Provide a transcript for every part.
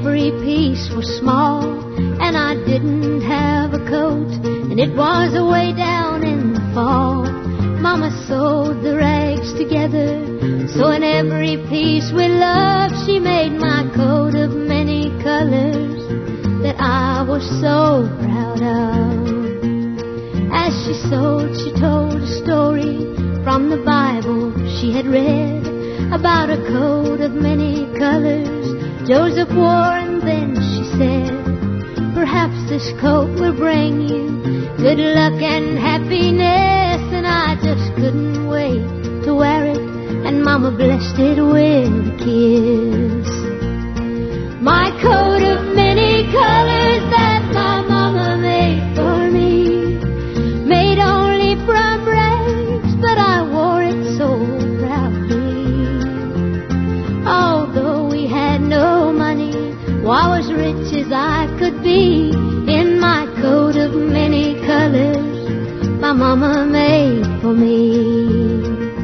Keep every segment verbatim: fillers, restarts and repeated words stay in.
every piece was small, and I didn't have a coat, and it was away down in the fall. Mama sewed the rags together, so in every piece with love she made my coat of many colors that I was so proud of. As she sewed, she told a story from the Bible she had read about a coat of many colors Joseph wore, and then she said, perhaps this coat will bring you good luck and happiness. And I just couldn't wait to wear it, and Mama blessed it with a kiss. My coat of many colors that my Mama made for me, made only from rags, but I wore it so proudly. Although we had no money, well, I was rich as I could be in my coat of many colors my Mama made for me.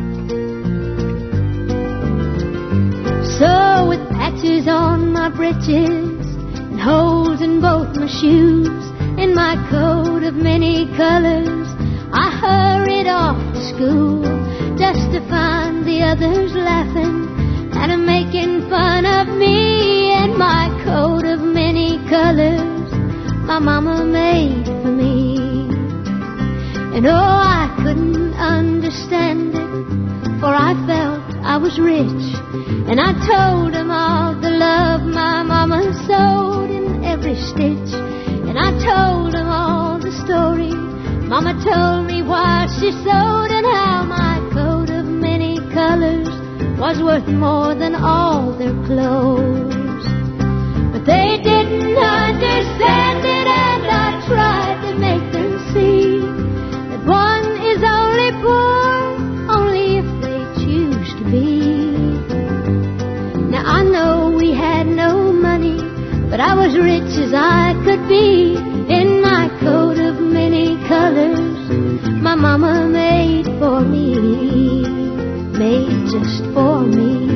So with patches on my breeches and holes in both my shoes, in my coat of many colors I hurried off to school, just to find the others laughing and making fun of me and my coat of many colors my Mama made for me. And oh, I couldn't understand it, for I felt I was rich, and I told them all the love my Mama sewed in every stitch. And I told them all the story Mama told me while she sewed, and how my coat of many colors was worth more than all their clothes. But they didn't understand it, and I tried to make them see that one is only poor only if they choose to be. Now I know we had no money, but I was rich as I could be in my coat of many colors my Mama made for me, made just for me.